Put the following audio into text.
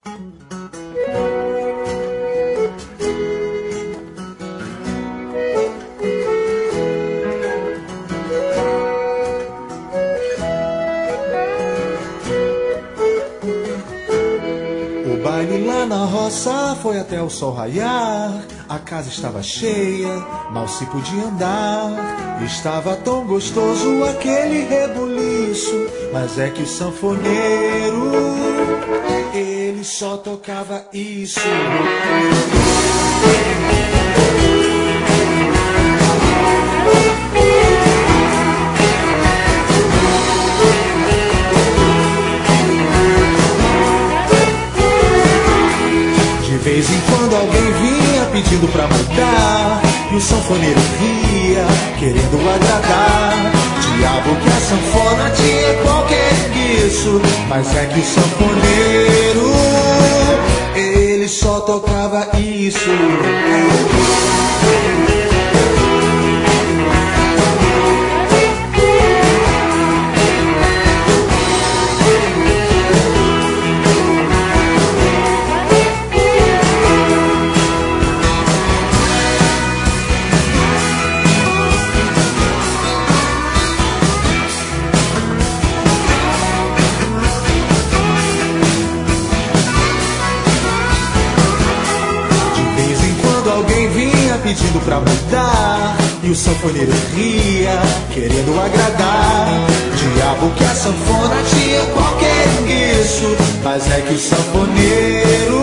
O baile lá na roça foi até o sol raiar. A casa estava cheia, mal se podia andar. Estava tão gostoso aquele rebuliço, mas é que o sanfoneiro, ele só tocava isso. De vez em quando alguém vinha pedindo pra mudar, e o sanfoneiro ria, querendo agradar. Diabo que a sanfona tinha qualquer isso, mas é que o sanfoneiro, ele só tocava isso. Alguém vinha pedindo pra mudar, e o sanfoneiro ria, querendo agradar. Diabo que a sanfona tinha qualquer isso, mas é que o sanfoneiro,